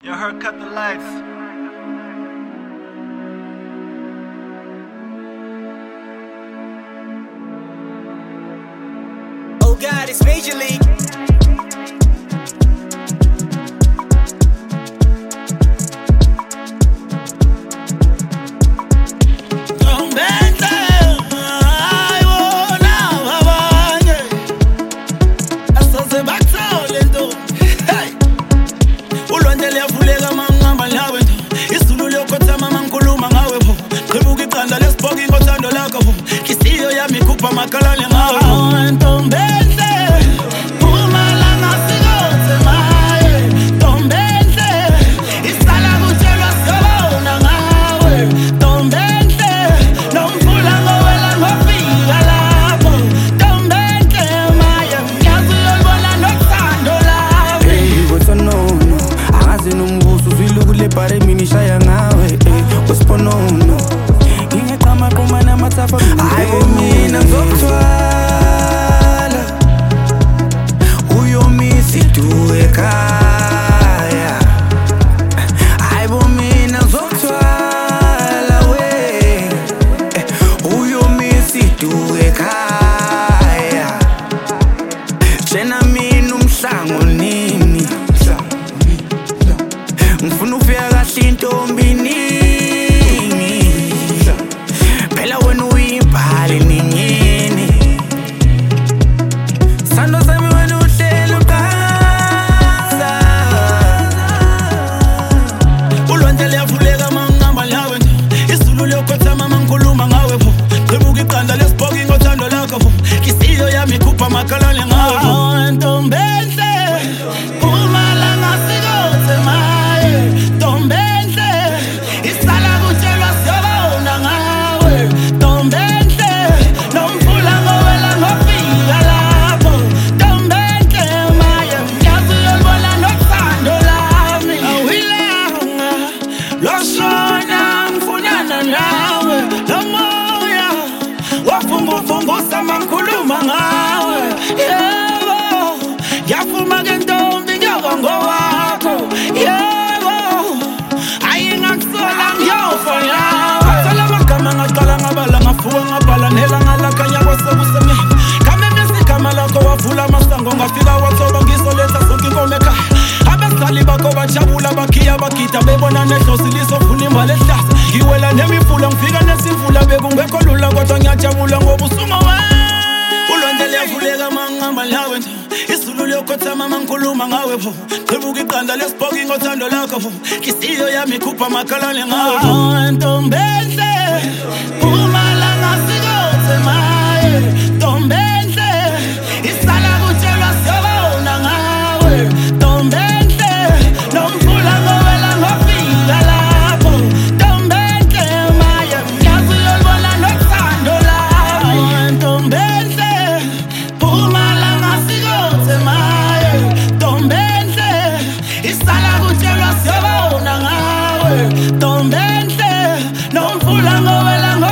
Yo, her cut the lights. Oh God, it's Major League. Makalale ngawe ntombenze Pumalanga sikothe maye ntombenze isala kutshelwa siyobona ngawe ntombenze nomfula ngowela ngofika lapho ntombenze maye ngiyazi uyobona nothando lami Kosonono angazi nombuso uzwile pare mini shaya ngawe wesiponono ngingaqama qoma namathafa hayi mina ngizokthwala uyomisi du ekhaya hayi bo mina ngizokthwala we uyomisi du ekhaya jena mina umhlango nini ngifuna ufika kahle intombini phela wena uyimbali ningini sando sami wena uhlelo qasa ulwandle liyavuleka mangihamba nawe izulu liyokhotha mangikhuluma ngawe pho qhibuka iqanda lesibhoki ngothando lakho pho inhliziyo yami ikhupha amakhalane ngawe ntombenze Pumalanga sikothe maye ntombenze isala kutshelwa siyobona ngawe ntombenze nomfula ngowela ngofika lapho ntombenze maye ngiyazi uyobona nothando lami awilanga loshona ngifunana nawe lomoya wafunguvungusa mangikhuluma ngawe yebo ngiyafuma ke ntombi ngiyobongo wakho yebo ayingakusola ngiyofa yawe bathola amagama ngaqala ngabala ngafuka ngabhala nelanga lakhanya kwasebusemnyama kame besigama lakho wavula amasango ngafika wathoba ngisoletha sonke inkomo ekhaya abazali bakho bajabula bakhiya bagida bebona nedlozi lisovula imbali ehlaza ngiwela nemifula ngifika nesimvula bekungekho lula kodwa ngiyajabula ngoba usuma ulwandle liyavuleka mangihamba nawe izulu liyokhotha mangikhuluma ngawe pho qhibuka iqanda lesibhoki ngothando lakho pho inhliziyo yami ikhupha amakhalane ngawe ntombenze Pumalanga sikothe maye ntombenze isala kutshelwa siyobona ngawe ntombenze nomfula ngowela ngofika lapho ntombenze maye ngiyazi uyobona nothando lami ntombenze Pumalanga sikothe maye ntombenze isala kutshelwa siyobona ngawe ntombenze nomfula ngowela